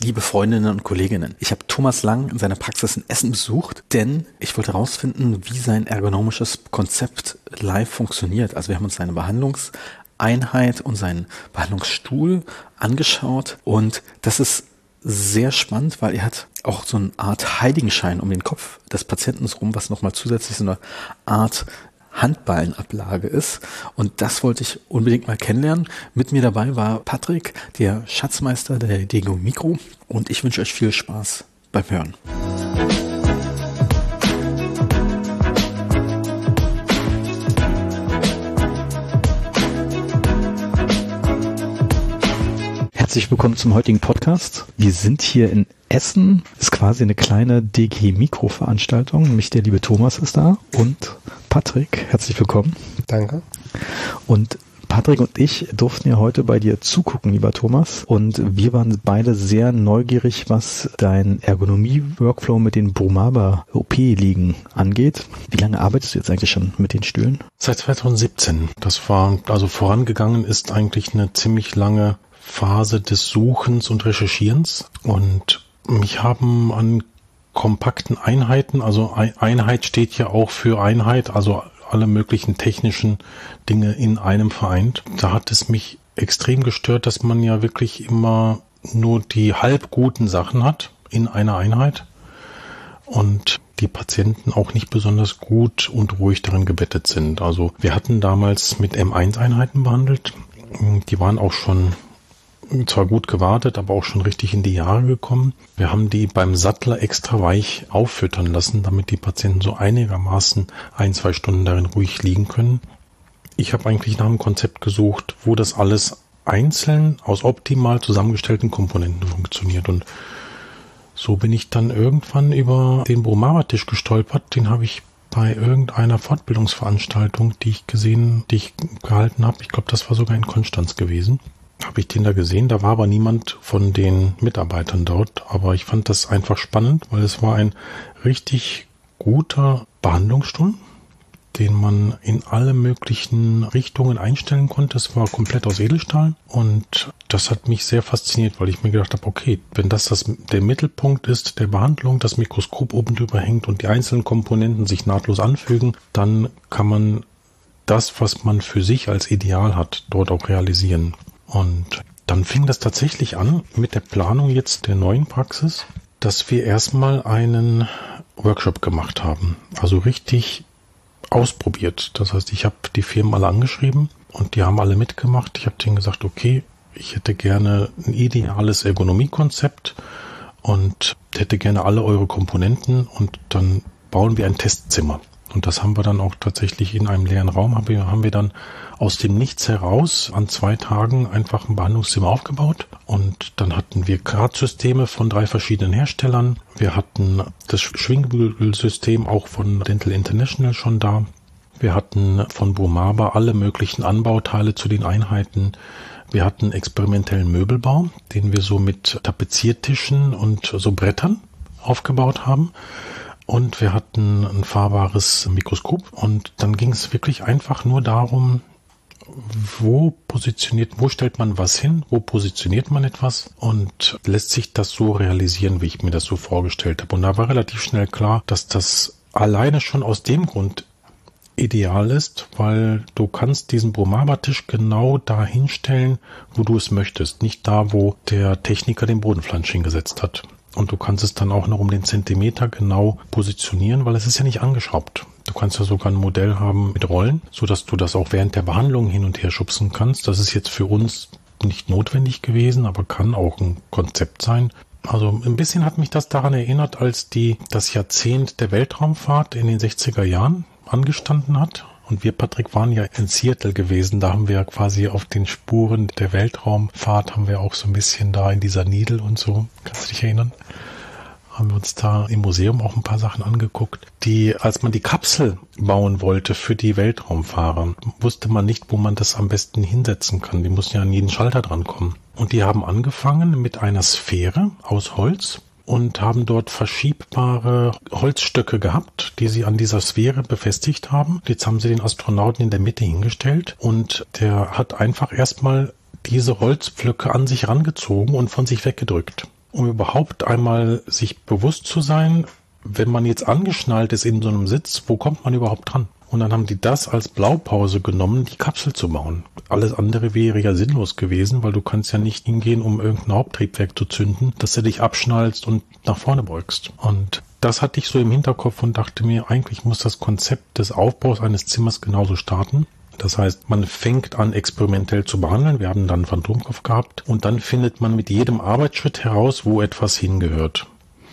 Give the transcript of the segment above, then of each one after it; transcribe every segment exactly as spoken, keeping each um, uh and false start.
Liebe Freundinnen und Kolleginnen, ich habe Thomas Lang in seiner Praxis in Essen besucht, denn ich wollte herausfinden, wie sein ergonomisches Konzept live funktioniert. Also wir haben uns seine Behandlungseinheit und seinen Behandlungsstuhl angeschaut und das ist sehr spannend, weil er hat auch so eine Art Heiligenschein um den Kopf des Patienten rum, was nochmal zusätzlich so eine Art Handballenablage ist. Und das wollte ich unbedingt mal kennenlernen. Mit mir dabei war Patrick, der Schatzmeister der Dego Mikro. Und ich wünsche euch viel Spaß beim Hören. Herzlich willkommen zum heutigen Podcast. Wir sind hier in Essen. Das ist quasi eine kleine D G Mikro-Veranstaltung. Nämlich der liebe Thomas ist da und Patrick. Herzlich willkommen. Danke. Und Patrick und ich durften ja heute bei dir zugucken, lieber Thomas. Und wir waren beide sehr neugierig, was dein Ergonomie-Workflow mit den Brumaba-O P-Liegen angeht. Wie lange arbeitest du jetzt eigentlich schon mit den Stühlen? Seit zwanzig siebzehn. Das war, also vorangegangen ist eigentlich eine ziemlich lange Phase des Suchens und Recherchierens. Und mich haben an kompakten Einheiten, also Einheit steht ja auch für Einheit, also alle möglichen technischen Dinge in einem vereint. Da hat es mich extrem gestört, dass man ja wirklich immer nur die halb guten Sachen hat in einer Einheit und die Patienten auch nicht besonders gut und ruhig darin gebettet sind. Also wir hatten damals mit M eins Einheiten behandelt, die waren auch schon zwar gut gewartet, aber auch schon richtig in die Jahre gekommen. Wir haben die beim Sattler extra weich auffüttern lassen, damit die Patienten so einigermaßen ein, zwei Stunden darin ruhig liegen können. Ich habe eigentlich nach einem Konzept gesucht, wo das alles einzeln aus optimal zusammengestellten Komponenten funktioniert. Und so bin ich dann irgendwann über den Brumaba-Tisch gestolpert. Den habe ich bei irgendeiner Fortbildungsveranstaltung, die ich gesehen, die ich gehalten habe. Ich glaube, das war sogar in Konstanz gewesen. Habe ich den da gesehen, da war aber niemand von den Mitarbeitern dort, aber ich fand das einfach spannend, weil es war ein richtig guter Behandlungsstuhl, den man in alle möglichen Richtungen einstellen konnte. Es war komplett aus Edelstahl und das hat mich sehr fasziniert, weil ich mir gedacht habe, okay, wenn das, das der Mittelpunkt ist der Behandlung, das Mikroskop oben drüber hängt und die einzelnen Komponenten sich nahtlos anfügen, dann kann man das, was man für sich als Ideal hat, dort auch realisieren. Und dann fing das tatsächlich an mit der Planung jetzt der neuen Praxis, dass wir erstmal einen Workshop gemacht haben. Also richtig ausprobiert. Das heißt, ich habe die Firmen alle angeschrieben und die haben alle mitgemacht. Ich habe denen gesagt, okay, ich hätte gerne ein ideales Ergonomiekonzept und hätte gerne alle eure Komponenten und dann bauen wir ein Testzimmer. Und das haben wir dann auch tatsächlich in einem leeren Raum, haben wir, haben wir dann aus dem Nichts heraus an zwei Tagen einfach ein Behandlungszimmer aufgebaut. Und dann hatten wir Gradssysteme von drei verschiedenen Herstellern. Wir hatten das Schwingbügelsystem auch von Dental International schon da. Wir hatten von Brumaba alle möglichen Anbauteile zu den Einheiten. Wir hatten experimentellen Möbelbau, den wir so mit Tapeziertischen und so Brettern aufgebaut haben. Und wir hatten ein fahrbares Mikroskop und dann ging es wirklich einfach nur darum, wo positioniert, wo stellt man was hin, wo positioniert man etwas und lässt sich das so realisieren, wie ich mir das so vorgestellt habe. Und da war relativ schnell klar, dass das alleine schon aus dem Grund ideal ist, weil du kannst diesen Brumaba-Tisch genau da hinstellen, wo du es möchtest, nicht da, wo der Techniker den Bodenflansch hingesetzt hat. Und du kannst es dann auch noch um den Zentimeter genau positionieren, weil es ist ja nicht angeschraubt. Du kannst ja sogar ein Modell haben mit Rollen, sodass du das auch während der Behandlung hin und her schubsen kannst. Das ist jetzt für uns nicht notwendig gewesen, aber kann auch ein Konzept sein. Also ein bisschen hat mich das daran erinnert, als die das Jahrzehnt der Weltraumfahrt in den sechziger Jahren angestanden hat. Und wir, Patrick, waren ja in Seattle gewesen. Da haben wir quasi auf den Spuren der Weltraumfahrt, haben wir auch so ein bisschen da in dieser Needle und so, kannst du dich erinnern? Haben wir uns da im Museum auch ein paar Sachen angeguckt. Die, als man die Kapsel bauen wollte für die Weltraumfahrer, wusste man nicht, wo man das am besten hinsetzen kann. Die mussten ja an jeden Schalter drankommen. Und die haben angefangen mit einer Sphäre aus Holz und haben dort verschiebbare Holzstöcke gehabt, die sie an dieser Sphäre befestigt haben. Jetzt haben sie den Astronauten in der Mitte hingestellt und der hat einfach erstmal diese Holzpflöcke an sich rangezogen und von sich weggedrückt. um überhaupt einmal sich bewusst zu sein, wenn man jetzt angeschnallt ist in so einem Sitz, wo kommt man überhaupt dran? Und dann haben die das als Blaupause genommen, die Kapsel zu bauen. Alles andere wäre ja sinnlos gewesen, weil du kannst ja nicht hingehen, um irgendein Haupttriebwerk zu zünden, dass du dich abschnallst und nach vorne beugst. Und das hatte ich so im Hinterkopf und dachte mir, eigentlich muss das Konzept des Aufbaus eines Zimmers genauso starten. Das heißt, man fängt an, experimentell zu behandeln. Wir haben dann einen Phantomkopf gehabt. Und dann findet man mit jedem Arbeitsschritt heraus, wo etwas hingehört.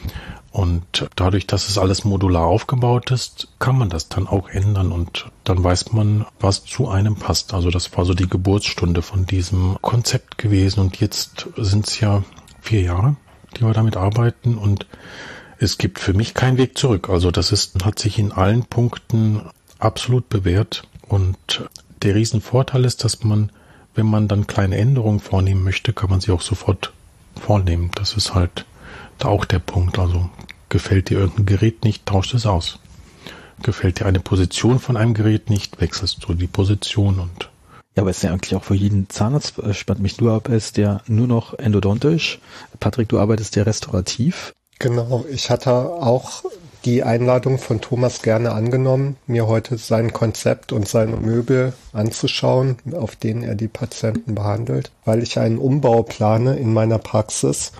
Und dadurch, dass es alles modular aufgebaut ist, kann man das dann auch ändern und dann weiß man, was zu einem passt. Also das war so die Geburtsstunde von diesem Konzept gewesen und jetzt sind es ja vier Jahre, die wir damit arbeiten und es gibt für mich keinen Weg zurück. Also das ist, hat sich in allen Punkten absolut bewährt und der Riesenvorteil ist, dass man, wenn man dann kleine Änderungen vornehmen möchte, kann man sie auch sofort vornehmen. Das ist halt da auch der Punkt, also gefällt dir irgendein Gerät nicht, tauscht es aus. Gefällt dir eine Position von einem Gerät nicht, wechselst du die Position und... Ja, aber es ist ja eigentlich auch für jeden Zahnarzt spannend. Mich, du arbeitest ja nur noch endodontisch. Patrick, du arbeitest ja restaurativ. Genau, ich hatte auch die Einladung von Thomas gerne angenommen, mir heute sein Konzept und seine Möbel anzuschauen, auf denen er die Patienten behandelt, weil ich einen Umbau plane in meiner Praxis.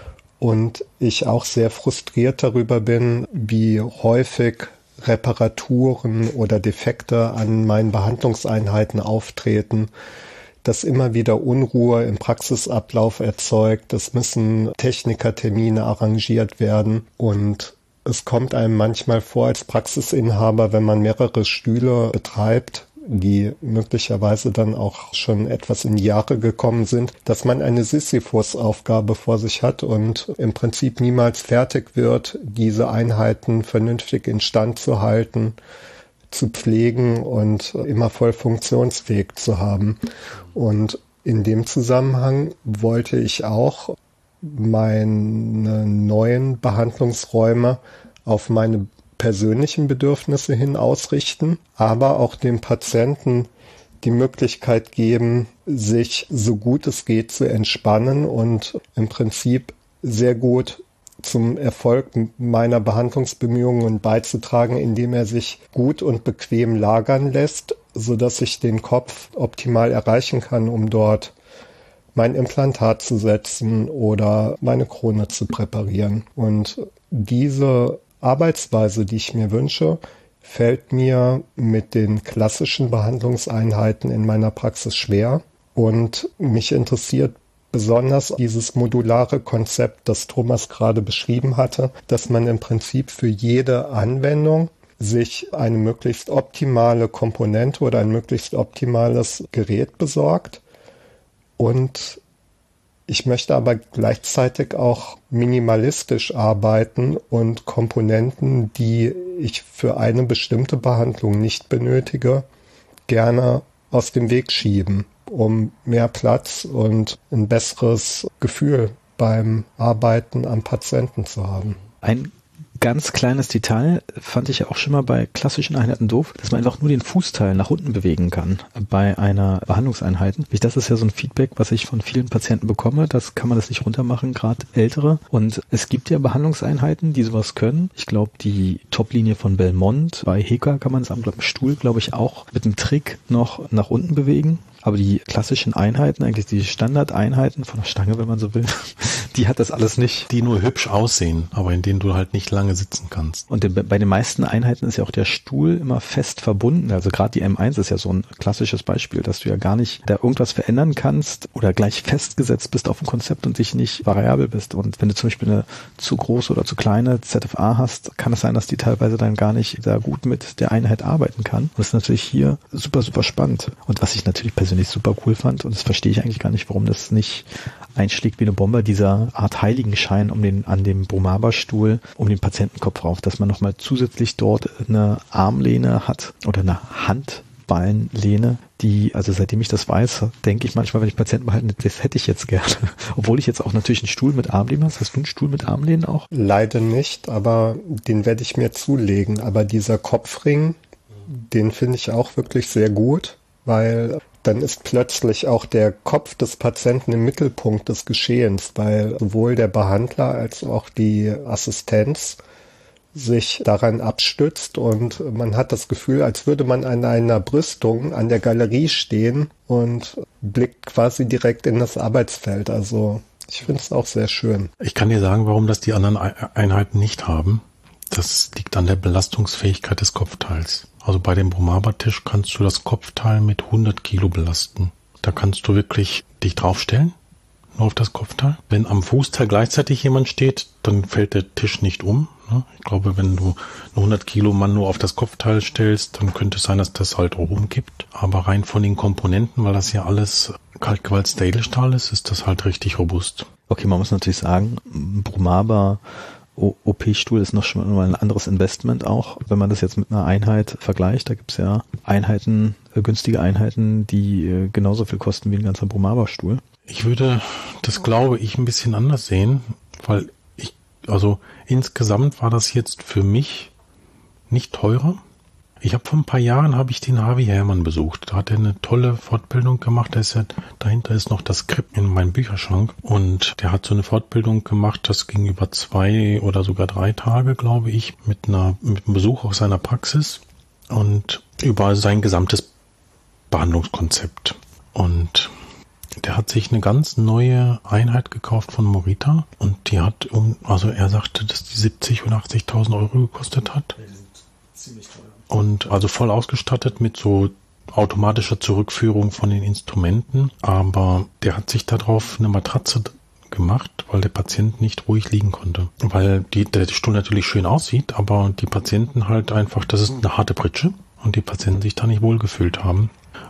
Und ich auch sehr frustriert darüber bin, wie häufig Reparaturen oder Defekte an meinen Behandlungseinheiten auftreten, das immer wieder Unruhe im Praxisablauf erzeugt. Es müssen Technikertermine arrangiert werden und es kommt einem manchmal vor als Praxisinhaber, wenn man mehrere Stühle betreibt, die möglicherweise dann auch schon etwas in die Jahre gekommen sind, dass man eine Sisyphus-Aufgabe vor sich hat und im Prinzip niemals fertig wird, diese Einheiten vernünftig instand zu halten, zu pflegen und immer voll funktionsfähig zu haben. Und in dem Zusammenhang wollte ich auch meine neuen Behandlungsräume auf meine persönlichen Bedürfnisse hin ausrichten, aber auch dem Patienten die Möglichkeit geben, sich so gut es geht zu entspannen und im Prinzip sehr gut zum Erfolg meiner Behandlungsbemühungen beizutragen, indem er sich gut und bequem lagern lässt, sodass ich den Kopf optimal erreichen kann, um dort mein Implantat zu setzen oder meine Krone zu präparieren. Und diese Arbeitsweise, die ich mir wünsche, fällt mir mit den klassischen Behandlungseinheiten in meiner Praxis schwer. Und mich interessiert besonders dieses modulare Konzept, das Thomas gerade beschrieben hatte, dass man im Prinzip für jede Anwendung sich eine möglichst optimale Komponente oder ein möglichst optimales Gerät besorgt. Und ich möchte aber gleichzeitig auch minimalistisch arbeiten und Komponenten, die ich für eine bestimmte Behandlung nicht benötige, gerne aus dem Weg schieben, um mehr Platz und ein besseres Gefühl beim Arbeiten am Patienten zu haben. Ein ganz kleines Detail fand ich ja auch schon mal bei klassischen Einheiten doof, dass man einfach nur den Fußteil nach unten bewegen kann bei einer Behandlungseinheit. Das ist ja so ein Feedback, was ich von vielen Patienten bekomme. Das kann man das nicht runtermachen, gerade ältere. Und es gibt ja Behandlungseinheiten, die sowas können. Ich glaube, die Top-Linie von Belmont, bei Heka kann man es am Stuhl, glaube ich, auch mit einem Trick noch nach unten bewegen. Aber die klassischen Einheiten, eigentlich die Standardeinheiten von der Stange, wenn man so will, die hat das alles nicht. Die nur hübsch aussehen, aber in denen du halt nicht lange sitzen kannst. Und bei den meisten Einheiten ist ja auch der Stuhl immer fest verbunden. Also gerade die M eins ist ja so ein klassisches Beispiel, dass du ja gar nicht da irgendwas verändern kannst oder gleich festgesetzt bist auf ein Konzept und dich nicht variabel bist. Und wenn du zum Beispiel eine zu große oder zu kleine Z F A hast, kann es sein, dass die teilweise dann gar nicht da gut mit der Einheit arbeiten kann. Und das ist natürlich hier super, super spannend. Und was ich natürlich persönlich super cool fand, und das verstehe ich eigentlich gar nicht, warum das nicht einschlägt wie eine Bombe, dieser Art Heiligenschein um den, an dem Bromaba-Stuhl, um den Patientenkopf rauf, dass man nochmal zusätzlich dort eine Armlehne hat oder eine Handballenlehne, die, also seitdem ich das weiß, denke ich manchmal, wenn ich Patienten behalte, das hätte ich jetzt gerne. Obwohl ich jetzt auch natürlich einen Stuhl mit Armlehnen habe. Hast du einen Stuhl mit Armlehnen auch? Leider nicht, aber den werde ich mir zulegen. Aber dieser Kopfring, den finde ich auch wirklich sehr gut, weil dann ist plötzlich auch der Kopf des Patienten im Mittelpunkt des Geschehens, weil sowohl der Behandler als auch die Assistenz sich daran abstützt und man hat das Gefühl, als würde man an einer Brüstung an der Galerie stehen und blickt quasi direkt in das Arbeitsfeld. Also ich finde es auch sehr schön. Ich kann dir sagen, warum das die anderen Einheiten nicht haben. Das liegt an der Belastungsfähigkeit des Kopfteils. Also bei dem Bromaba-Tisch kannst du das Kopfteil mit hundert Kilo belasten. Da kannst du wirklich dich draufstellen, nur auf das Kopfteil. Wenn am Fußteil gleichzeitig jemand steht, dann fällt der Tisch nicht um. Ich glaube, wenn du einen hundert Kilo Mann nur auf das Kopfteil stellst, dann könnte es sein, dass das halt auch umkippt. Aber rein von den Komponenten, weil das ja alles kaltgewalzter Edelstahl ist, ist das halt richtig robust. Okay, man muss natürlich sagen, Bromaba O P-Stuhl ist noch schon mal ein anderes Investment auch, wenn man das jetzt mit einer Einheit vergleicht. Da gibt es ja Einheiten, äh, günstige Einheiten, die äh, genauso viel kosten wie ein ganzer Bromaba-Stuhl. Ich würde das, glaube ich, ein bisschen anders sehen, weil ich, also insgesamt war das jetzt für mich nicht teurer. Ich habe vor ein paar Jahren habe ich den Harvey Herrmann besucht. Da hat er eine tolle Fortbildung gemacht. Da ist ja, dahinter ist noch das Skript in meinem Bücherschrank. Und der hat so eine Fortbildung gemacht, das ging über zwei oder sogar drei Tage, glaube ich, mit einer, mit einem Besuch aus seiner Praxis und über sein gesamtes Behandlungskonzept. Und der hat sich eine ganz neue Einheit gekauft von Morita und die hat, um, also er sagte, dass die siebzig oder achtzigtausend Euro gekostet hat. Die sind ziemlich teuer. Und also voll ausgestattet mit so automatischer Zurückführung von den Instrumenten. Aber der hat sich darauf eine Matratze gemacht, weil der Patient nicht ruhig liegen konnte. Weil die, der Stuhl natürlich schön aussieht, aber die Patienten halt einfach, das ist eine harte Pritsche und die Patienten sich da nicht wohlgefühlt haben.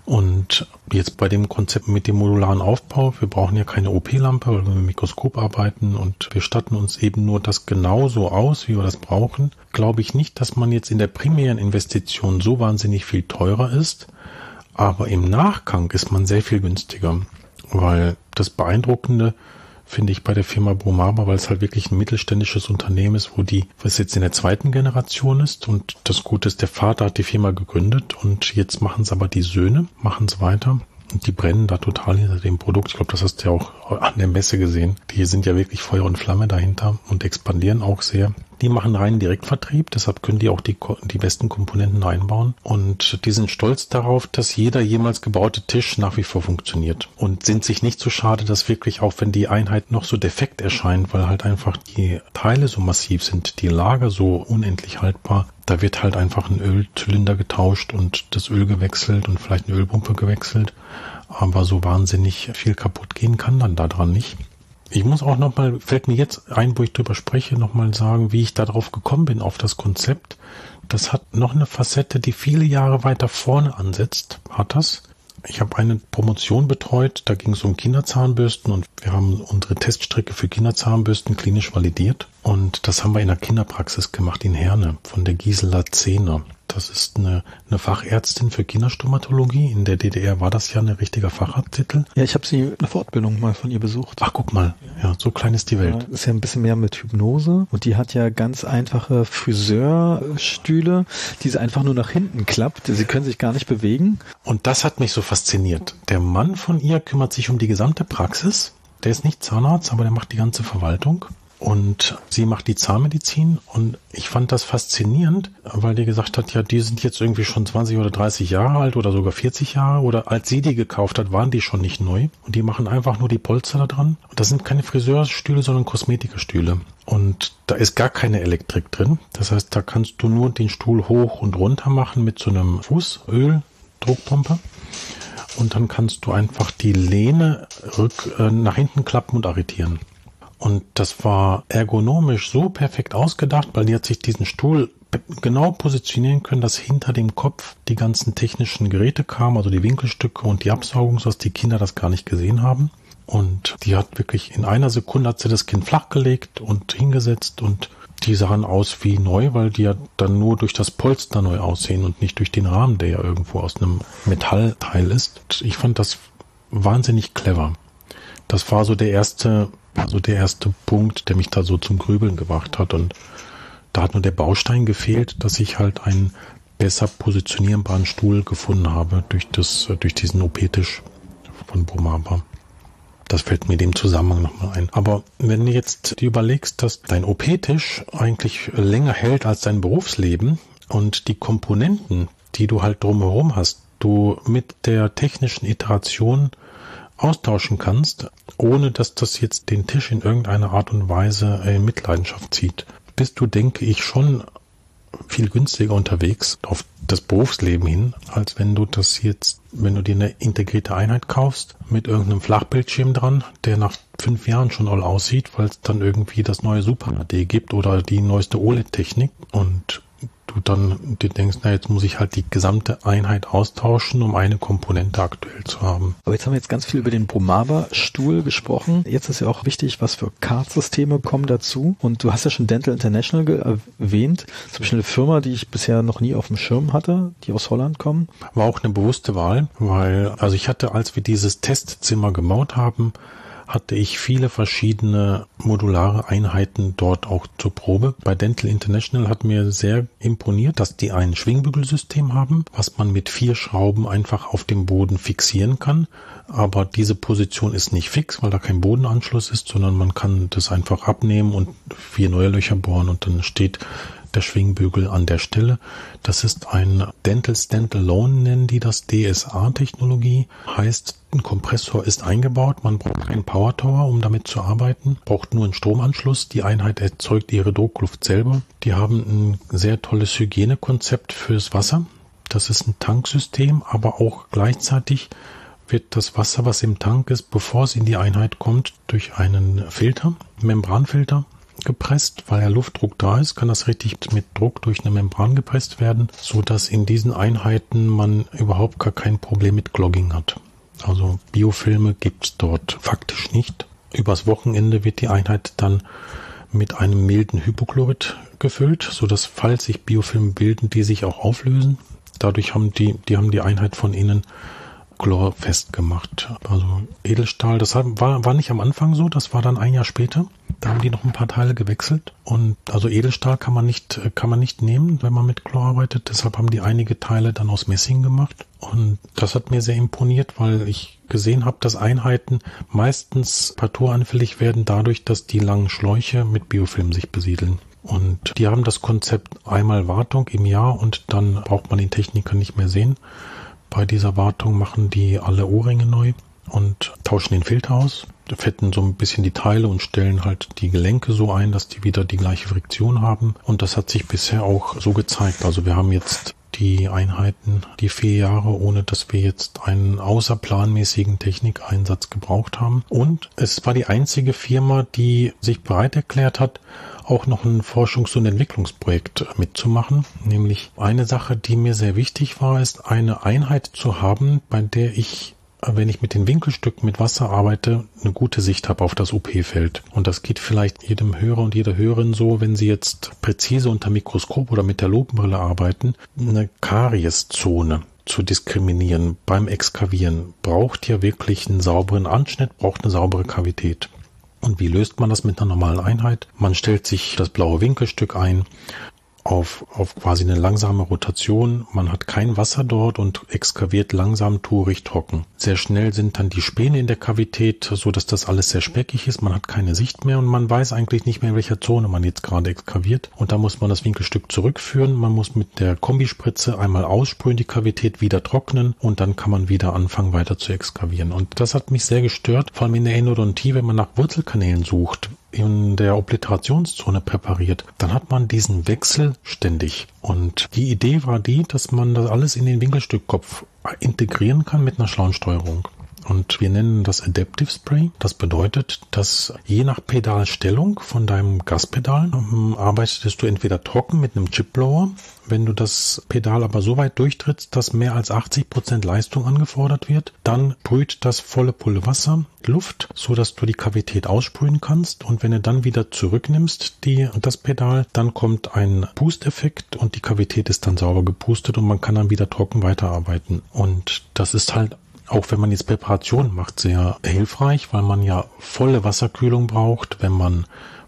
Und jetzt bei dem Konzept mit dem modularen Aufbau, wir brauchen ja keine O P-Lampe, weil wir mit dem Mikroskop arbeiten und wir statten uns eben nur das genauso aus, wie wir das brauchen, glaube ich nicht, dass man jetzt in der primären Investition so wahnsinnig viel teurer ist, aber im Nachgang ist man sehr viel günstiger, weil das Beeindruckende finde ich bei der Firma Bromaba, weil es halt wirklich ein mittelständisches Unternehmen ist, wo die, was jetzt in der zweiten Generation ist und das Gute ist, der Vater hat die Firma gegründet und jetzt machen es aber die Söhne, machen es weiter und die brennen da total hinter dem Produkt. Ich glaube, das hast du ja auch an der Messe gesehen. Die sind ja wirklich Feuer und Flamme dahinter und expandieren auch sehr. Die machen reinen Direktvertrieb, deshalb können die auch die, die besten Komponenten einbauen und die sind stolz darauf, dass jeder jemals gebaute Tisch nach wie vor funktioniert und sind sich nicht so schade, dass wirklich auch, wenn die Einheit noch so defekt erscheint, weil halt einfach die Teile so massiv sind, die Lager so unendlich haltbar, da wird halt einfach ein Ölzylinder getauscht und das Öl gewechselt und vielleicht eine Ölpumpe gewechselt, aber so wahnsinnig viel kaputt gehen kann dann daran nicht. Ich muss auch nochmal, fällt mir jetzt ein, wo ich drüber spreche, nochmal sagen, wie ich darauf gekommen bin, auf das Konzept. Das hat noch eine Facette, die viele Jahre weiter vorne ansetzt, hat das. Ich habe eine Promotion betreut, da ging es um Kinderzahnbürsten und wir haben unsere Teststrecke für Kinderzahnbürsten klinisch validiert. Und das haben wir in der Kinderpraxis gemacht in Herne von der Gisela Zehner. Das ist eine, eine Fachärztin für Kinderstomatologie. In der D D R war das ja ein richtiger Facharzttitel. Ja, ich habe sie eine Fortbildung mal von ihr besucht. Ach, guck mal. Ja, so klein ist die Welt. Ja, ist ja ein bisschen mehr mit Hypnose. Und die hat ja ganz einfache Friseurstühle, die sie einfach nur nach hinten klappt. Sie können sich gar nicht bewegen. Und das hat mich so fasziniert. Der Mann von ihr kümmert sich um die gesamte Praxis. Der ist nicht Zahnarzt, aber der macht die ganze Verwaltung. Und sie macht die Zahnmedizin und ich fand das faszinierend, weil die gesagt hat, ja, die sind jetzt irgendwie schon zwanzig oder dreißig Jahre alt oder sogar vierzig Jahre oder als sie die gekauft hat, waren die schon nicht neu und die machen einfach nur die Polster da dran. Und das sind keine Friseurstühle, sondern Kosmetikerstühle. Und da ist gar keine Elektrik drin. Das heißt, da kannst du nur den Stuhl hoch und runter machen mit so einem Fußöl, Druckpumpe. Und dann kannst du einfach die Lehne rück, äh, nach hinten klappen und arretieren. Und das war ergonomisch so perfekt ausgedacht, weil die hat sich diesen Stuhl genau positionieren können, dass hinter dem Kopf die ganzen technischen Geräte kamen, also die Winkelstücke und die Absaugung, sodass die Kinder das gar nicht gesehen haben. Und die hat wirklich in einer Sekunde hat sie das Kind flachgelegt und hingesetzt und die sahen aus wie neu, weil die ja dann nur durch das Polster neu aussehen und nicht durch den Rahmen, der ja irgendwo aus einem Metallteil ist. Ich fand das wahnsinnig clever. Das war so der erste, also der erste Punkt, der mich da so zum Grübeln gebracht hat. Und da hat nur der Baustein gefehlt, dass ich halt ein besser positionierbaren Stuhl gefunden habe durch das, durch diesen O P-Tisch von Bromaba. Das fällt mir dem Zusammenhang nochmal ein. Aber wenn du jetzt dir überlegst, dass dein O P-Tisch eigentlich länger hält als dein Berufsleben und die Komponenten, die du halt drumherum hast, du mit der technischen Iteration austauschen kannst, ohne dass das jetzt den Tisch in irgendeiner Art und Weise in Mitleidenschaft zieht, bist du, denke ich, schon viel günstiger unterwegs auf das Berufsleben hin, als wenn du das jetzt, wenn du dir eine integrierte Einheit kaufst mit irgendeinem Flachbildschirm dran, der nach fünf Jahren schon all aussieht, weil es dann irgendwie das neue Super H D gibt oder die neueste O L E D-Technik und du dann dir denkst, na, jetzt muss ich halt die gesamte Einheit austauschen, um eine Komponente aktuell zu haben. Aber jetzt haben wir jetzt ganz viel über den Bromaba-Stuhl gesprochen. Jetzt ist ja auch wichtig, was für C A D-Systeme kommen dazu. Und du hast ja schon Dental International ge- erwähnt. Zum Beispiel eine Firma, die ich bisher noch nie auf dem Schirm hatte, die aus Holland kommen. War auch eine bewusste Wahl, weil, also ich hatte, als wir dieses Testzimmer gebaut haben, hatte ich viele verschiedene modulare Einheiten dort auch zur Probe. Bei Dental International hat mir sehr imponiert, dass die ein Schwingbügelsystem haben, was man mit vier Schrauben einfach auf dem Boden fixieren kann. Aber diese Position ist nicht fix, weil da kein Bodenanschluss ist, sondern man kann das einfach abnehmen und vier neue Löcher bohren und dann steht der Schwingbügel an der Stelle. Das ist ein Dental Standalone, nennen die das, D S A-Technologie. Heißt, ein Kompressor ist eingebaut, man braucht keinen Power Tower, um damit zu arbeiten, braucht nur einen Stromanschluss. Die Einheit erzeugt ihre Druckluft selber. Die haben ein sehr tolles Hygienekonzept fürs Wasser. Das ist ein Tanksystem, aber auch gleichzeitig wird das Wasser, was im Tank ist, bevor es in die Einheit kommt, durch einen Filter, Membranfilter, gepresst, weil ja Luftdruck da ist, kann das richtig mit Druck durch eine Membran gepresst werden, so dass in diesen Einheiten man überhaupt gar kein Problem mit Clogging hat. Also Biofilme gibt's dort faktisch nicht. Übers Wochenende wird die Einheit dann mit einem milden Hypochlorid gefüllt, so dass, falls sich Biofilme bilden, die sich auch auflösen. Dadurch haben die, die haben die Einheit von innen chlorfest gemacht. Also Edelstahl, das war, war nicht am Anfang so, das war dann ein Jahr später. Da haben die noch ein paar Teile gewechselt. Und also Edelstahl kann man nicht, kann man nicht nehmen, wenn man mit Chlor arbeitet. Deshalb haben die einige Teile dann aus Messing gemacht. Und das hat mir sehr imponiert, weil ich gesehen habe, dass Einheiten meistens parturanfällig werden dadurch, dass die langen Schläuche mit Biofilm sich besiedeln. Und die haben das Konzept einmal Wartung im Jahr und dann braucht man den Techniker nicht mehr sehen. Bei dieser Wartung machen die alle O-Ringe neu und tauschen den Filter aus, fetten so ein bisschen die Teile und stellen halt die Gelenke so ein, dass die wieder die gleiche Friktion haben. Und das hat sich bisher auch so gezeigt. Also wir haben jetzt die Einheiten, die vier Jahre, ohne dass wir jetzt einen außerplanmäßigen Technikeinsatz gebraucht haben. Und es war die einzige Firma, die sich bereit erklärt hat, auch noch ein Forschungs- und Entwicklungsprojekt mitzumachen. Nämlich eine Sache, die mir sehr wichtig war, ist eine Einheit zu haben, bei der ich, wenn ich mit den Winkelstücken mit Wasser arbeite, eine gute Sicht habe auf das O P-Feld. Und das geht vielleicht jedem Hörer und jeder Hörerin so, wenn sie jetzt präzise unter Mikroskop oder mit der Lupenbrille arbeiten, eine Karieszone zu diskriminieren beim Exkavieren braucht ja wirklich einen sauberen Anschnitt, braucht eine saubere Kavität. Und wie löst man das mit einer normalen Einheit? Man stellt sich das blaue Winkelstück ein auf, auf quasi eine langsame Rotation. Man hat kein Wasser dort und exkaviert langsam tourig trocken. Sehr schnell sind dann die Späne in der Kavität, so dass das alles sehr speckig ist. Man hat keine Sicht mehr und man weiß eigentlich nicht mehr, in welcher Zone man jetzt gerade exkaviert. Und da muss man das Winkelstück zurückführen. Man muss mit der Kombispritze einmal aussprühen, die Kavität wieder trocknen und dann kann man wieder anfangen, weiter zu exkavieren. Und das hat mich sehr gestört, vor allem in der Endodontie, wenn man nach Wurzelkanälen sucht, in der Obliterationszone präpariert, dann hat man diesen Wechsel ständig. Und die Idee war die, dass man das alles in den Winkelstückkopf integrieren kann mit einer schlauen Steuerung. Und wir nennen das Adaptive Spray. Das bedeutet, dass je nach Pedalstellung von deinem Gaspedal ähm, arbeitest du entweder trocken mit einem Chipblower. Wenn du das Pedal aber so weit durchtrittst, dass mehr als achtzig Prozent Leistung angefordert wird, dann sprüht das volle Pulle Wasser, Luft, so dass du die Kavität aussprühen kannst. Und wenn du dann wieder zurücknimmst, die, das Pedal, dann kommt ein Pusteffekt und die Kavität ist dann sauber gepustet und man kann dann wieder trocken weiterarbeiten. Und das ist halt, auch wenn man jetzt Präparation macht, sehr hilfreich, weil man ja volle Wasserkühlung braucht, wenn man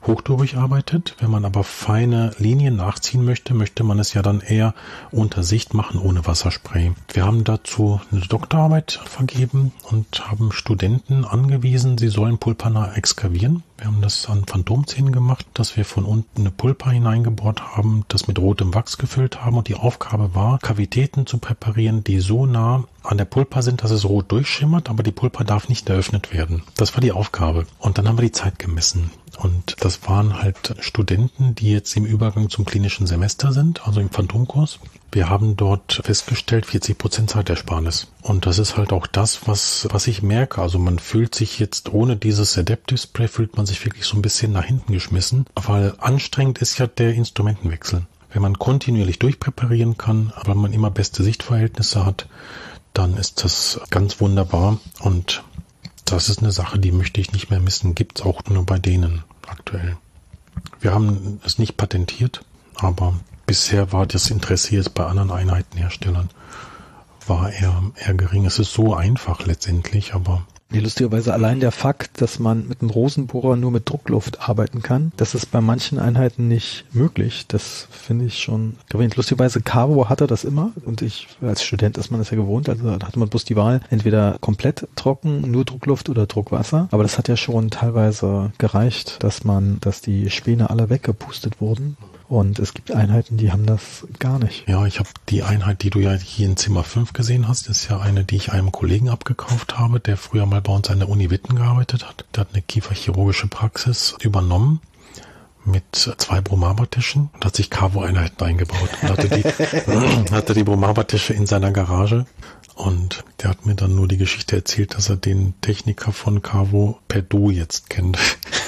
hochtourig arbeitet. Wenn man aber feine Linien nachziehen möchte, möchte man es ja dann eher unter Sicht machen, ohne Wasserspray. Wir haben dazu eine Doktorarbeit vergeben und haben Studenten angewiesen, sie sollen pulpernah exkavieren. Wir haben das an Phantomzähnen gemacht, dass wir von unten eine Pulpa hineingebohrt haben, das mit rotem Wachs gefüllt haben und die Aufgabe war, Kavitäten zu präparieren, die so nah an der Pulpa sind, dass es rot durchschimmert, aber die Pulpa darf nicht eröffnet werden. Das war die Aufgabe. Und dann haben wir die Zeit gemessen. Und das waren halt Studenten, die jetzt im Übergang zum klinischen Semester sind, also im Phantomkurs. Wir haben dort festgestellt, vierzig Prozent Zeitersparnis. Und das ist halt auch das, was, was ich merke. Also man fühlt sich jetzt ohne dieses Adaptive Spray, fühlt man sich wirklich so ein bisschen nach hinten geschmissen, weil anstrengend ist ja der Instrumentenwechsel. Wenn man kontinuierlich durchpräparieren kann, weil man immer beste Sichtverhältnisse hat, dann ist das ganz wunderbar. Und das ist eine Sache, die möchte ich nicht mehr missen. Gibt es auch nur bei denen aktuell. Wir haben es nicht patentiert, aber bisher war das Interesse jetzt bei anderen Einheitenherstellern war eher, eher gering. Es ist so einfach letztendlich, aber Ja, lustigerweise allein der Fakt, dass man mit einem Rosenbohrer nur mit Druckluft arbeiten kann, das ist bei manchen Einheiten nicht möglich. Das finde ich schon erwähnt. Lustigerweise Cavo hatte das immer und ich, als Student ist man das ja gewohnt, also da hatte man bloß die Wahl, entweder komplett trocken, nur Druckluft oder Druckwasser. Aber das hat ja schon teilweise gereicht, dass man, dass die Späne alle weggepustet wurden. Und es gibt Einheiten, die haben das gar nicht. Ja, ich habe die Einheit, die du ja hier in Zimmer fünf gesehen hast, ist ja eine, die ich einem Kollegen abgekauft habe, der früher mal bei uns an der Uni Witten gearbeitet hat. Der hat eine kieferchirurgische Praxis übernommen mit zwei Bromaba-Tischen und hat sich Cavo-Einheiten eingebaut. Und hatte die, hatte die Bromaba-Tische in seiner Garage. Und der hat mir dann nur die Geschichte erzählt, dass er den Techniker von Cavo per Du jetzt kennt.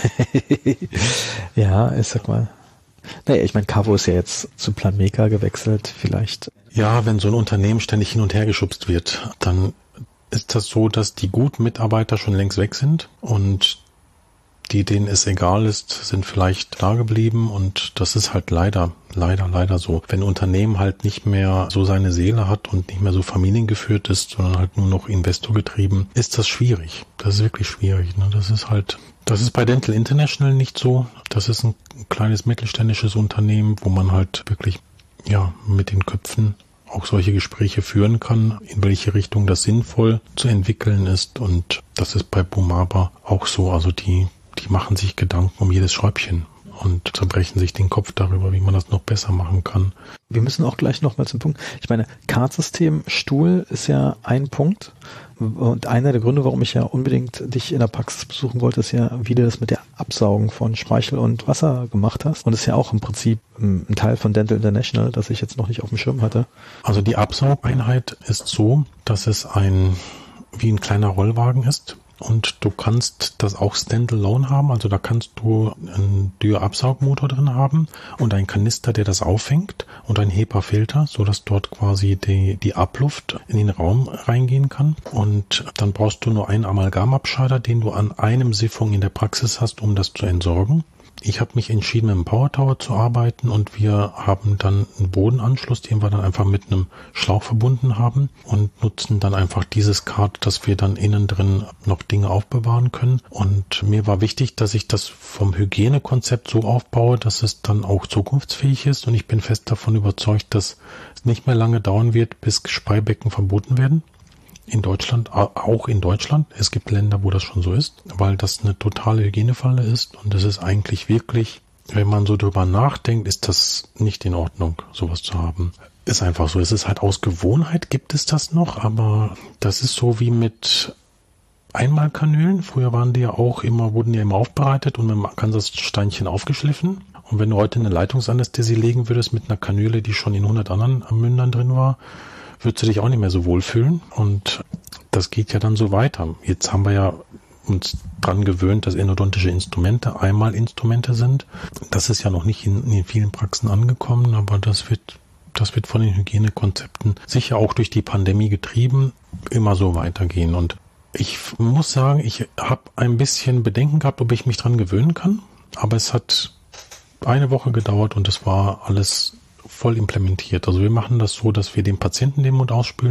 Ja, ich sag mal. Naja, ich meine, Cavo ist ja jetzt zu Planmeca gewechselt, vielleicht. Ja, wenn so ein Unternehmen ständig hin und her geschubst wird, dann ist das so, dass die guten Mitarbeiter schon längst weg sind und die, denen es egal ist, sind vielleicht da geblieben und das ist halt leider, leider, leider so. Wenn ein Unternehmen halt nicht mehr so seine Seele hat und nicht mehr so familiengeführt ist, sondern halt nur noch investorgetrieben, ist das schwierig. Das ist wirklich schwierig. Ne? Das ist halt, das ist bei Dental International nicht so. Das ist ein kleines mittelständisches Unternehmen, wo man halt wirklich, ja, mit den Köpfen auch solche Gespräche führen kann, in welche Richtung das sinnvoll zu entwickeln ist und das ist bei Bromaba auch so. Also die Die machen sich Gedanken um jedes Schräubchen und zerbrechen sich den Kopf darüber, wie man das noch besser machen kann. Wir müssen auch gleich nochmal zum Punkt. Ich meine, Kartsystem Stuhl ist ja ein Punkt. Und einer der Gründe, warum ich ja unbedingt dich in der Praxis besuchen wollte, ist ja, wie du das mit der Absaugung von Speichel und Wasser gemacht hast. Und das ist ja auch im Prinzip ein Teil von Dental International, das ich jetzt noch nicht auf dem Schirm hatte. Also die Absaugeinheit ist so, dass es ein wie ein kleiner Rollwagen ist. Und du kannst das auch standalone haben, also da kannst du einen Dürr-Absaugmotor drin haben und einen Kanister, der das auffängt und einen HEPA-Filter, sodass dort quasi die, die Abluft in den Raum reingehen kann. Und dann brauchst du nur einen Amalgamabscheider, den du an einem Siphon in der Praxis hast, um das zu entsorgen. Ich habe mich entschieden, mit einem Power Tower zu arbeiten und wir haben dann einen Bodenanschluss, den wir dann einfach mit einem Schlauch verbunden haben und nutzen dann einfach dieses Kart, dass wir dann innen drin noch Dinge aufbewahren können. Und mir war wichtig, dass ich das vom Hygienekonzept so aufbaue, dass es dann auch zukunftsfähig ist und ich bin fest davon überzeugt, dass es nicht mehr lange dauern wird, bis Speibecken verboten werden. In Deutschland, auch in Deutschland. Es gibt Länder, wo das schon so ist, weil das eine totale Hygienefalle ist und das ist eigentlich wirklich, wenn man so drüber nachdenkt, ist das nicht in Ordnung, sowas zu haben. Ist einfach so. Es ist halt aus Gewohnheit gibt es das noch, aber das ist so wie mit Einmalkanülen. Früher waren die ja auch immer, wurden die immer aufbereitet und mit einem Arkansas-Steinchen aufgeschliffen. Und wenn du heute eine Leitungsanästhesie legen würdest mit einer Kanüle, die schon in hundert anderen Mündern drin war, würdest du dich auch nicht mehr so wohlfühlen und das geht ja dann so weiter. Jetzt haben wir ja uns dran gewöhnt, dass endodontische Instrumente Einmalinstrumente sind. Das ist ja noch nicht in, in vielen Praxen angekommen, aber das wird, das wird von den Hygienekonzepten sicher auch durch die Pandemie getrieben, immer so weitergehen. Und ich muss sagen, ich habe ein bisschen Bedenken gehabt, ob ich mich dran gewöhnen kann, aber es hat eine Woche gedauert und es war alles voll implementiert. Also wir machen das so, dass wir dem Patienten den Mund ausspülen.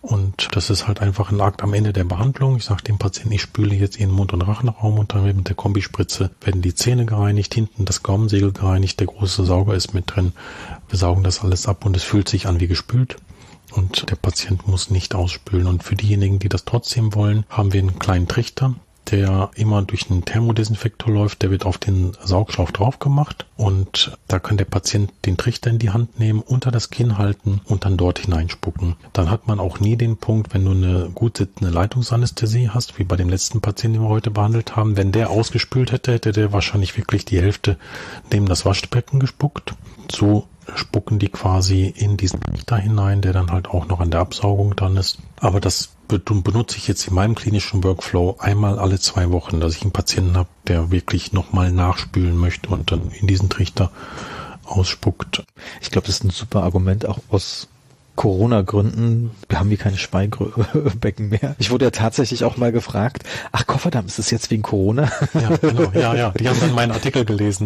Und das ist halt einfach ein Akt am Ende der Behandlung. Ich sage dem Patienten, ich spüle jetzt ihren Mund- und Rachenraum und dann mit der Kombispritze werden die Zähne gereinigt, hinten das Gaumensegel gereinigt, der große Sauger ist mit drin. Wir saugen das alles ab und es fühlt sich an wie gespült. Und der Patient muss nicht ausspülen. Und für diejenigen, die das trotzdem wollen, haben wir einen kleinen Trichter, der immer durch einen Thermodesinfektor läuft. Der wird auf den Saugschauf drauf gemacht und da kann der Patient den Trichter in die Hand nehmen, unter das Kinn halten und dann dort hineinspucken. Dann hat man auch nie den Punkt, wenn du eine gut sitzende Leitungsanästhesie hast, wie bei dem letzten Patienten, den wir heute behandelt haben. Wenn der ausgespült hätte, hätte der wahrscheinlich wirklich die Hälfte neben das Waschbecken gespuckt. So spucken die quasi in diesen Trichter hinein, der dann halt auch noch an der Absaugung dran ist. Aber das benutze ich jetzt in meinem klinischen Workflow einmal alle zwei Wochen, dass ich einen Patienten habe, der wirklich nochmal nachspülen möchte und dann in diesen Trichter ausspuckt. Ich glaube, das ist ein super Argument, auch aus Corona-Gründen. Wir haben hier keine Speibecken mehr. Ich wurde ja tatsächlich auch mal gefragt, ach Kofferdamm, ist das jetzt wegen Corona? Ja, genau. Ja, ja, die haben dann meinen Artikel gelesen.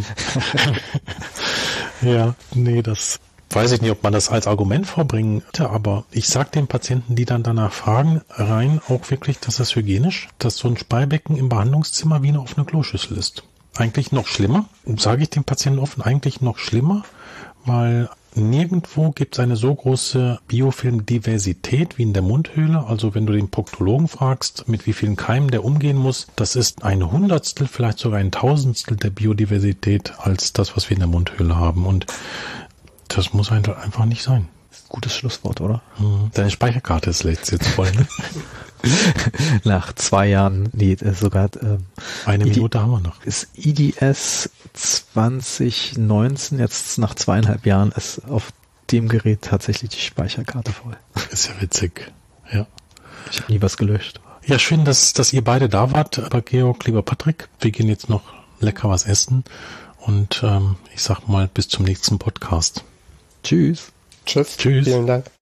Ja, nee, das weiß ich nicht, ob man das als Argument vorbringen könnte, aber ich sage den Patienten, die dann danach fragen, rein auch wirklich, dass das hygienisch, dass so ein Speibecken im Behandlungszimmer wie eine offene Kloschüssel ist. Eigentlich noch schlimmer, sage ich den Patienten offen, eigentlich noch schlimmer, weil nirgendwo gibt es eine so große Biofilmdiversität wie in der Mundhöhle. Also wenn du den Proktologen fragst, mit wie vielen Keimen der umgehen muss, das ist ein Hundertstel, vielleicht sogar ein Tausendstel der Biodiversität als das, was wir in der Mundhöhle haben. Und das muss einfach nicht sein. Gutes Schlusswort, oder? Mhm. Deine Speicherkarte ist jetzt voll, ne? Nach zwei Jahren, nee, sogar ähm, eine Minute haben wir noch. Ist I D S zwanzig neunzehn, jetzt nach zweieinhalb Jahren, ist auf dem Gerät tatsächlich die Speicherkarte voll. Ist ja witzig, ja. Ich habe nie was gelöscht. Ja, schön, dass, dass ihr beide da wart, lieber Georg, lieber Patrick. Wir gehen jetzt noch lecker was essen und ähm, ich sag mal bis zum nächsten Podcast. Tschüss. Tschüss. Tschüss. Vielen Dank.